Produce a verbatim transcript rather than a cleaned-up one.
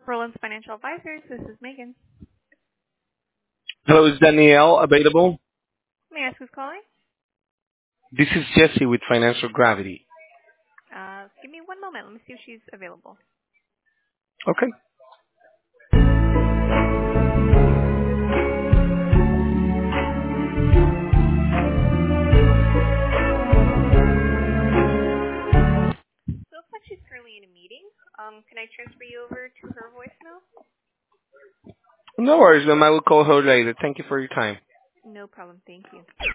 Roland's Financial Advisors. This is Megan. Hello, is Danielle available? May I ask who's calling? This is Jesse with Financial Gravity. Uh, give me one moment. Let me see if she's available. Okay. So it looks like she's currently in a meeting. Um, can I transfer you over to her voicemail? No worries, ma'am. I will call her later. Thank you for your time. No problem. Thank you.